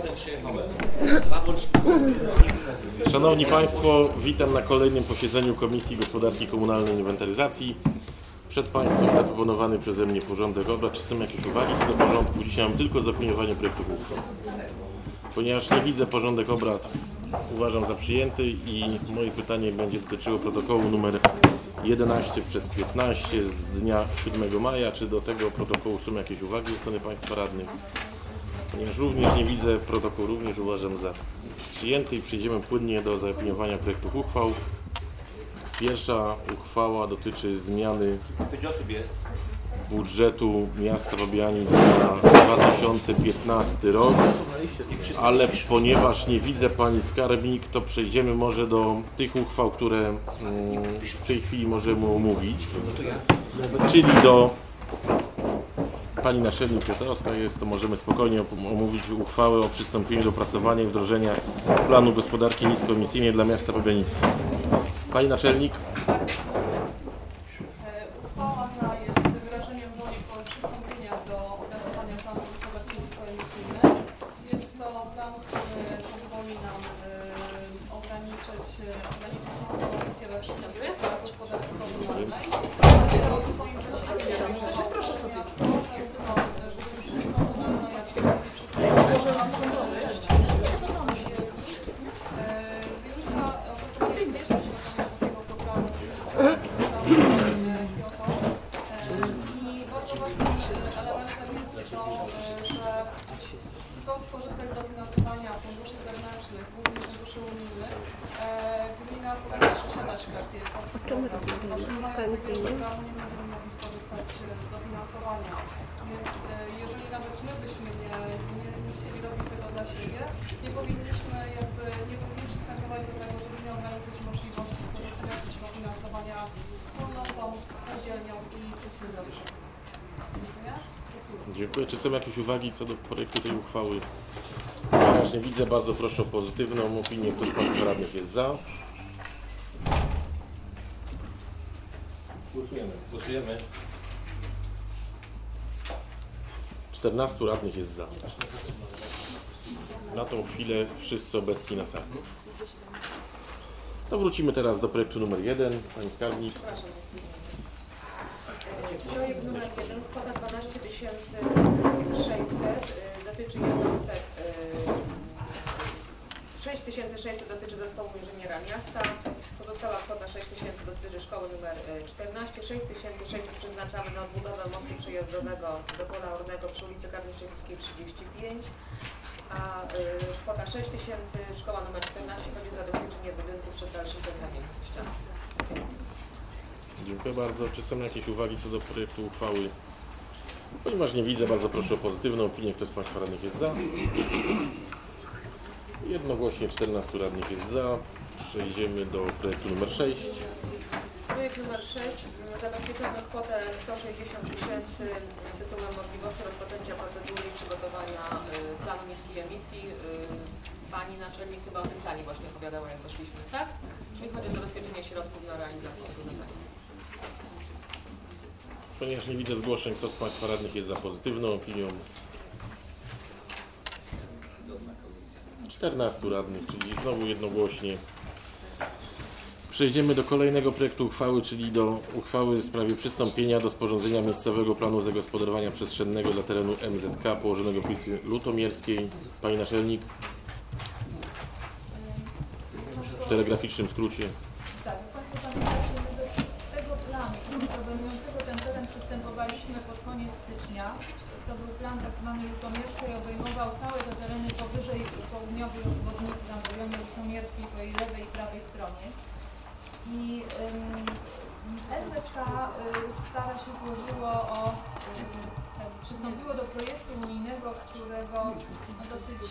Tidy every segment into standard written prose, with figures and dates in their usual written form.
Szanowni Państwo, witam na kolejnym posiedzeniu Komisji Gospodarki Komunalnej i Inwentaryzacji. Przed Państwem zaproponowany przeze mnie porządek obrad. Czy są jakieś uwagi co do porządku? Dzisiaj mam tylko zaopiniowanie projektów uchwał. Ponieważ nie widzę, porządek obrad uważam za przyjęty i moje pytanie będzie dotyczyło protokołu numer 11/15 z dnia 7 maja. Czy do tego protokołu są jakieś uwagi ze strony Państwa radnych? Ponieważ również nie widzę, protokół również uważam za przyjęty i przejdziemy płynnie do zaopiniowania projektów uchwał. Pierwsza uchwała dotyczy zmiany budżetu miasta Fabianic na 2015 rok, ale ponieważ nie widzę Pani Skarbnik, to przejdziemy może do tych uchwał, które w tej chwili możemy omówić, czyli do Pani Naczelnik Piotrowska jest, to możemy spokojnie omówić uchwałę o przystąpieniu do opracowania i wdrożenia planu gospodarki niskoemisyjnej dla miasta Fabianicy. Pani Naczelnik. Uchwała ta jest wyrażeniem woli przystąpienia do opracowania planu gospodarki niskoemisyjnej. Jest to plan, który pozwoli nam ograniczyć niską emisję we wszystkich sektorach gospodarki komunalnej. O swoim zasięgu proszę sobie chcąc skorzystać z dofinansowania funduszy zewnętrznych, głównie funduszy unijnych, gmina powinna posiadać takie programy. Z tego programu nie będziemy mogli skorzystać z dofinansowania. Więc jeżeli nawet my byśmy nie chcieli robić tego dla siebie, nie powinni przystępować do tego, żeby nie ograniczyć możliwości skorzystania z dofinansowania wspólnotą, spółdzielnią i przedsiębiorcą. Dziękuję. Dziękuję. Czy są jakieś uwagi co do projektu tej uchwały? Ponieważ nie widzę, bardzo proszę o pozytywną opinię. Kto z Państwa radnych jest za? Głosujemy. 14 radnych jest za. Na tą chwilę wszyscy obecni na sali. To wrócimy teraz do projektu numer 1. Pani Skarbnik. Projekt numer 1, kwota 12 600, dotyczy jednostek, 6600 dotyczy zespołu inżyniera miasta, pozostała kwota 6000 dotyczy szkoły numer 14, 6600 przeznaczamy na odbudowę mostu przejazdowego do pola Ornego przy ulicy Karniczewickiej 35, a kwota 6000 szkoła numer 14 chodzi o zabezpieczenie budynku przed dalszym pękaniem ścian. Dziękuję bardzo. Czy są jakieś uwagi co do projektu uchwały? Ponieważ nie widzę, bardzo proszę o pozytywną opinię. Kto z Państwa radnych jest za? Jednogłośnie 14 radnych jest za. Przejdziemy do projektu numer 6. Projekt numer 6. Zabezpieczono kwotę 160 000 tytułem możliwości rozpoczęcia procedury i przygotowania planu niskiej emisji. Pani naczelnik chyba o tym planie właśnie opowiadała, jak doszliśmy, tak? Czyli chodzi o zabezpieczenie środków na realizację tego zadania. Ponieważ nie widzę zgłoszeń, kto z Państwa radnych jest za pozytywną opinią? 14 radnych, czyli znowu jednogłośnie. Przejdziemy do kolejnego projektu uchwały, czyli do uchwały w sprawie przystąpienia do sporządzenia miejscowego planu zagospodarowania przestrzennego dla terenu MZK położonego w ulicy Lutomierskiej. Pani Naczelnik? W telegraficznym skrócie. Tak, Państwo pamiętacie, do tego planu obejmującego ten teren przystępowaliśmy pod koniec stycznia. To był plan tak zwany lutomierski, obejmował całe te tereny powyżej południowej obwodnicy w rejonie lutomierskiej po jej lewej i prawej stronie. I NZK przystąpiło do projektu unijnego, którego dosyć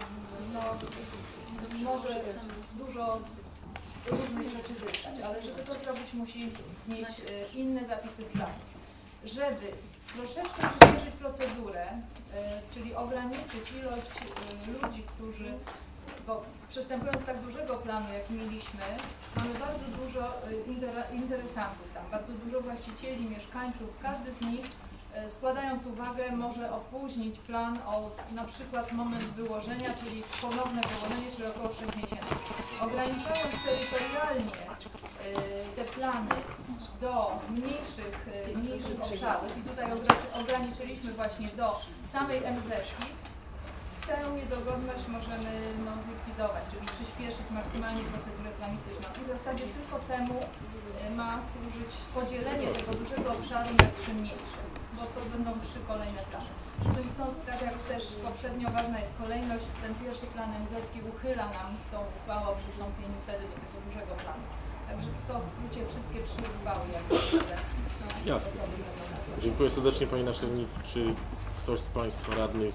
może dużo różnych rzeczy zyskać, ale żeby to zrobić, musi mieć inne zapisy w planie. Żeby troszeczkę przyspieszyć procedurę, czyli ograniczyć ilość ludzi, którzy, bo przystępując do tak dużego planu, jak mieliśmy, mamy bardzo dużo interesantów tam, bardzo dużo właścicieli, mieszkańców, każdy z nich składając uwagę, może opóźnić plan o na przykład moment wyłożenia, czyli ponowne wyłożenie, czyli około 6 miesięcy. Ograniczając terytorialnie te plany do mniejszych obszarów i tutaj ograniczyliśmy właśnie do samej MZ-ki, tę niedogodność możemy zlikwidować, czyli przyspieszyć maksymalnie procedurę planistyczną. I w zasadzie tylko temu ma służyć podzielenie tego dużego obszaru na 3 mniejsze, bo to będą 3 kolejne plany. Przy czym to, tak jak też poprzednio, ważna jest kolejność. Ten pierwszy plan MZ-ki uchyla nam tą uchwałę o przystąpieniu wtedy do tego dużego planu. Także to w skrócie wszystkie 3 uchwały, jak Jasne. Dziękuję serdecznie Pani Naczelnik. Czy ktoś z Państwa radnych?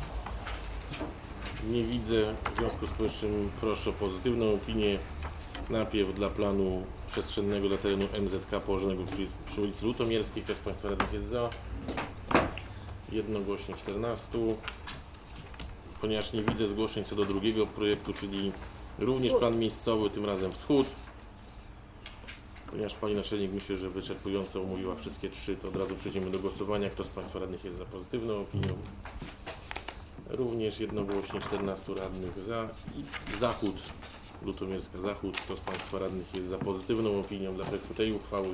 Nie widzę. W związku z powyższym proszę o pozytywną opinię. Najpierw dla planu przestrzennego dla terenu MZK położonego przy ulicy Lutomierskiej. Kto z Państwa radnych jest za? Jednogłośnie 14. Ponieważ nie widzę zgłoszeń co do drugiego projektu, czyli również plan miejscowy, tym razem wschód. Ponieważ Pani Naczelnik myślę, że wyczerpująco omówiła wszystkie 3, to od razu przejdziemy do głosowania. Kto z Państwa radnych jest za pozytywną opinią? Również jednogłośnie 14 radnych za. I Zachód, Lutomierska Zachód. Kto z Państwa radnych jest za pozytywną opinią dla projektu tej uchwały?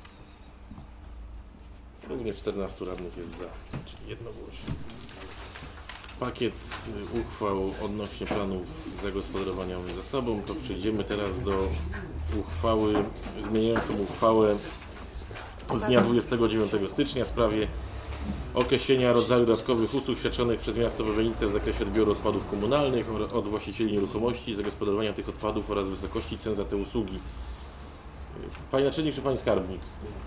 Również 14 radnych jest za, czyli jednogłośnie. Pakiet uchwał odnośnie planów zagospodarowania zasobą. To przejdziemy teraz do uchwały zmieniającą uchwałę z dnia 29 stycznia w sprawie określenia rodzaju dodatkowych usług świadczonych przez miasto Wawelnice w zakresie odbioru odpadów komunalnych od właścicieli nieruchomości, zagospodarowania tych odpadów oraz wysokości cen za te usługi. Pani Naczelnik czy Pani Skarbnik?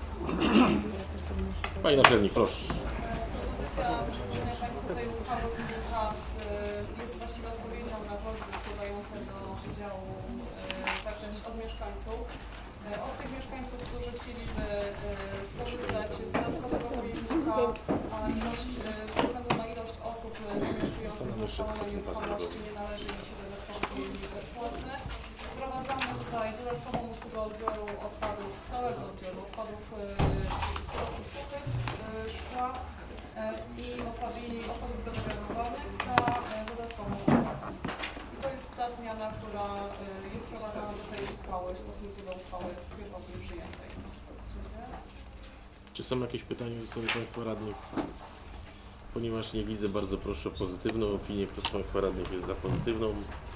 Pani Naczelnik, proszę. Propozycja przyjęcia Państwa tej uchwały jest właściwie odpowiedzią na prośby wpływające do Wydziału od mieszkańców. Od tych mieszkańców, którzy chcieliby skorzystać z dodatkowego pojemnika, a ze względu na ilość osób zamieszkujących w ustalonej nieruchomości nie należy im się dodatkowy pojemnik bezpłatny. Wprowadzamy tutaj dodatkową usługę odbioru odpadów, stałego odbioru odpadów surowców suchych, szkła i odpadów biodegradowanych za dodatkową opłatę. I to jest ta zmiana, która jest wprowadzana do tej uchwały w stosunku do uchwały pierwotnej przyjętej. Czy są jakieś pytania ze strony Państwa radnych? Ponieważ nie widzę, bardzo proszę o pozytywną opinię. Kto z Państwa radnych jest za pozytywną?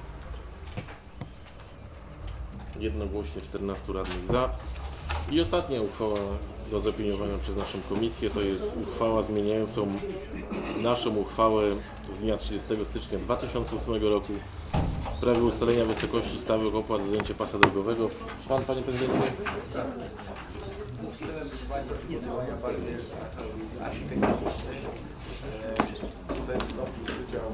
Jednogłośnie 14 radnych za. I ostatnia uchwała do zaopiniowania przez naszą komisję to jest uchwała zmieniającą naszą uchwałę z dnia 30 stycznia 2008 roku w sprawie ustalenia wysokości stałych opłat za zajęcie pasa drogowego. Panie Prezydencie? Tak. Celem, proszę Państwa, podejmowania bardziej architektonicznej. Tutaj wystąpił Wydział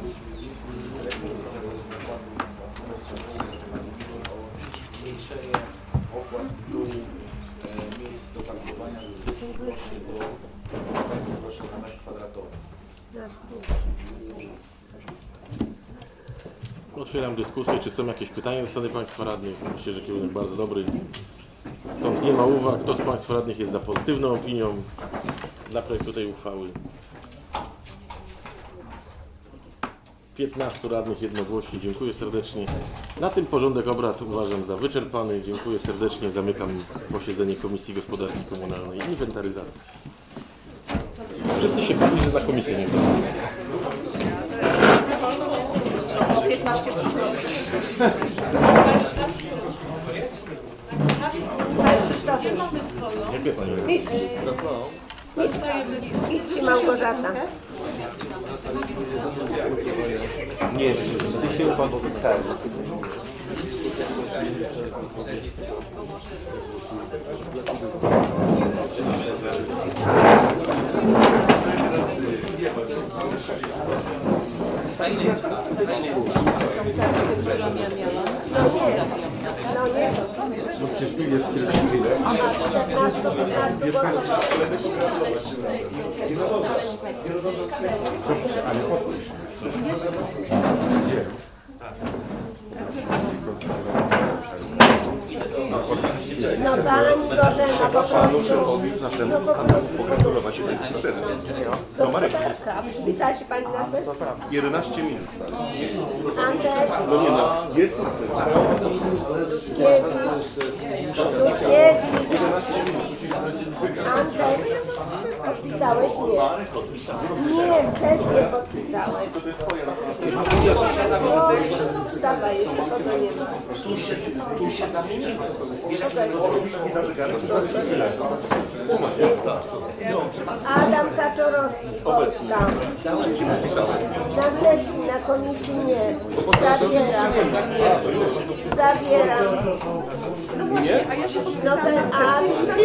o zmniejszenie opłat z tytułu miejsc do parkowania z 20 groszy do 5 groszy na metr kwadratowy. Otwieram dyskusję. Czy są jakieś pytania ze strony Państwa radnych? Myślę, że kierunek bardzo dobry. Stąd nie ma uwag. Kto z Państwa radnych jest za pozytywną opinią dla projektu tej uchwały? 15 radnych jednogłośnie. Dziękuję serdecznie. Na tym porządek obrad uważam za wyczerpany. Dziękuję serdecznie. Zamykam posiedzenie Komisji Gospodarki Komunalnej i Inwentaryzacji. Wszyscy się bawili, że na komisję nie było. O 15 Dziękuję Pani. Idź Małgorzata. Nie, dzisiaj Pan podpisali. No nie. No przecież tu jest tyle chwilę. Ale podpisz. Gdzie? No Pani Bożena, po prostu. Szefowi naszemu pogratulować i będzie sukcesu. No Marek, Gospodarka. Wpisała się pani na sesję? 11 minut. Andrzej, No nie no, jest sukces. Dudkiewicz, Andrzej, podpisałeś? Nie. Nie, w sesję podpisałeś. No, wstawaj, jeszcze kogo nie ma. Tu się zamienimy. Adam Kaczorowski, Polska. Na sesji, na komisji nie. Zabieram. No ten, a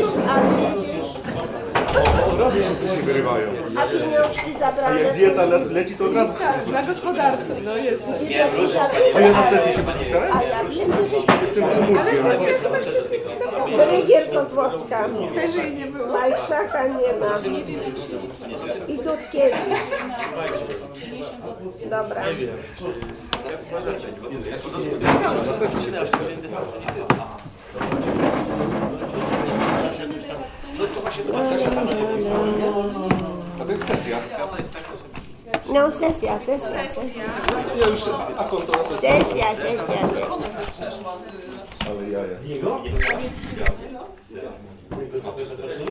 Wszyscy się wyrywają. a pieniążki A zabrane. jak dieta leci, to od razu. Na gospodarce, no jest. A ja na sesji się podpisałem? A ja wiem, że Jestem mózgiem. Rygier Kozłowska. Też jej nie było. Majszaka nie ma. I Dudkiewicz. Dobra. A to jest sesja. No, sesja. Ja już, a konto Sesja. ale jaja.